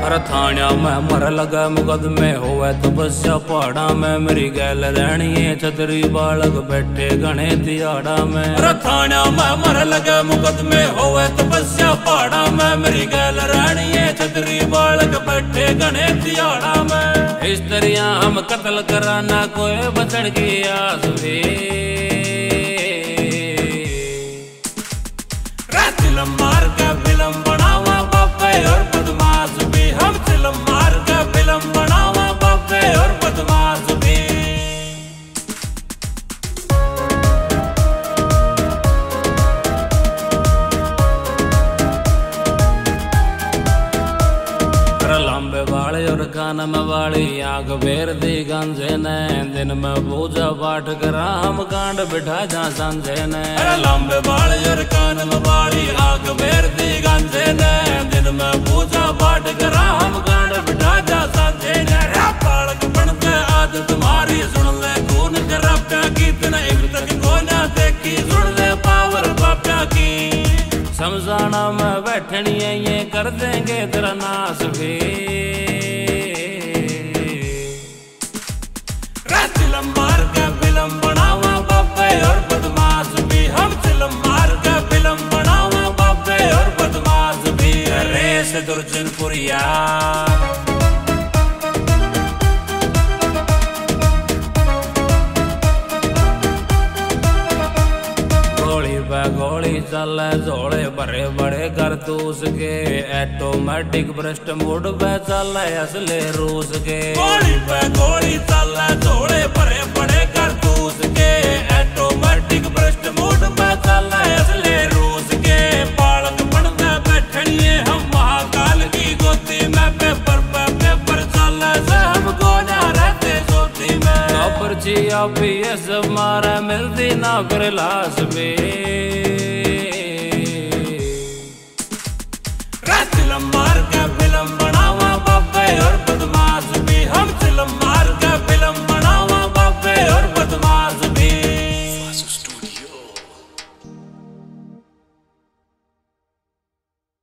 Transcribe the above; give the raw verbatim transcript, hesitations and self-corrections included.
अरे थाना में मर लगा मुकदमे होवे तपस्या पहाड़ा में मेरी गैल रहनी है छतरी बालक बैठे घने तिहाड़ा में। अरे थाना में मर लगा मुकदमे होवे तपस्या पहाड़ा में मेरी गैल रहनी है छतरी बालक बैठे घने तिहाड़ा में। इस तरह हम कत्ल कराना कोई बचन की आस भी फिल्म मार का फिल्म बनावा बापे और बदमाश भी हम फिल्म मार का फिल्म बनावा बापे और बदमाश भी। लंबे वाले और कान में वाली आग बेर दी गंजे ने दिन में पूजा पाठ करा हम कांड बिठा जा संजे ने। लंबे वाले और कान में वाली आग बेर दी गंजे ने दिन में पूजा पाठ करा हम कांड बिठा जा संजे ने। बालक बनते आज तुम्हारी सुन ले खून जराप्या की तेने अब तक को ना देखी सुन ले पावर पाप्या की। समझाना में बैठनी है ये कर देंगे तेरा नाश भी। फिल्म मार का फिल्म बनावा बापे और बदमाश भी हम फिल्म मार का फिल्म बनावा बापे और बदमाश भी। रेस दुर्जनपुरिया गोली चल जोड़े बड़े बड़े कारतूस के ऑटोमेटिक भ्रष्ट मूड पे चल असले रूस के। गोली पे गोली चल जोड़े बड़े बड़े कारतूस के ऑटोमेटिक भ्रष्ट मूड पे चल असले रूस के। बालक बनते बैठनिए हम महाकाल की गोदी में पेपर पे पेपर चल हमको ना रहते सोती में। पर्ची पी एस मारा मिलती ना फिर लाश में।